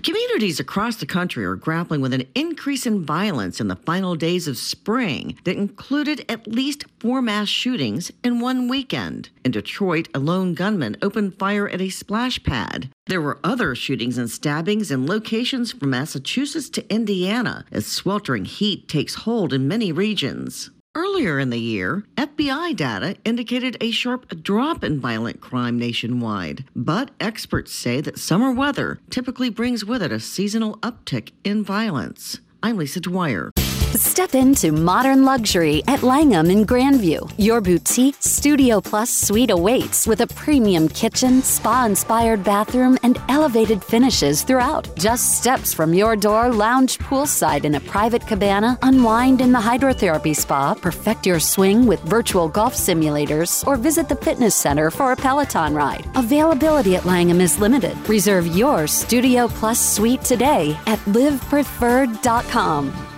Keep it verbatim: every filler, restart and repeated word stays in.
Communities across the country are grappling with an increase in violence in the final days of spring that included at least four mass shootings in one weekend. In Detroit, a lone gunman opened fire at a splash pad. There were other shootings and stabbings in locations from Massachusetts to Indiana as sweltering heat takes hold in many regions. Earlier in the year, F B I data indicated a sharp drop in violent crime nationwide, but experts say that summer weather typically brings with it a seasonal uptick in violence. I'm Lisa Dwyer. Step into modern luxury at Langham in Grandview. Your boutique Studio Plus suite awaits with a premium kitchen, spa-inspired bathroom, and elevated finishes throughout. Just steps from your door, lounge poolside in a private cabana, unwind in the hydrotherapy spa, perfect your swing with virtual golf simulators, or visit the fitness center for a Peloton ride. Availability at Langham is limited. Reserve your Studio Plus suite today at live preferred dot com.